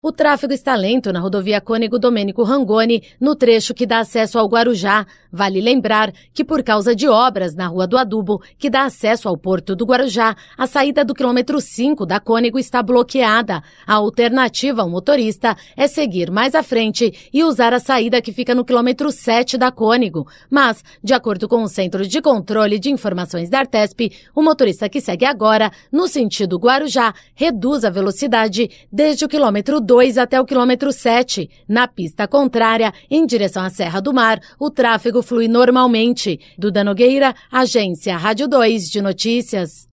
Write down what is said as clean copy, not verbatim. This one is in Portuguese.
O tráfego está lento na rodovia Cônego Domênico Rangoni, no trecho que dá acesso ao Guarujá. Vale lembrar que, por causa de obras na Rua do Adubo, que dá acesso ao Porto do Guarujá, a saída do quilômetro 5 da Cônego está bloqueada. A alternativa ao motorista é seguir mais à frente e usar a saída que fica no quilômetro 7 da Cônego. Mas, de acordo com o Centro de Controle de Informações da Artesp, o motorista que segue agora, no sentido Guarujá, reduz a velocidade desde o quilômetro 2 até o quilômetro 7. Na pista contrária, em direção à Serra do Mar, o tráfego flui normalmente. Duda Nogueira, Agência Rádio 2 de Notícias.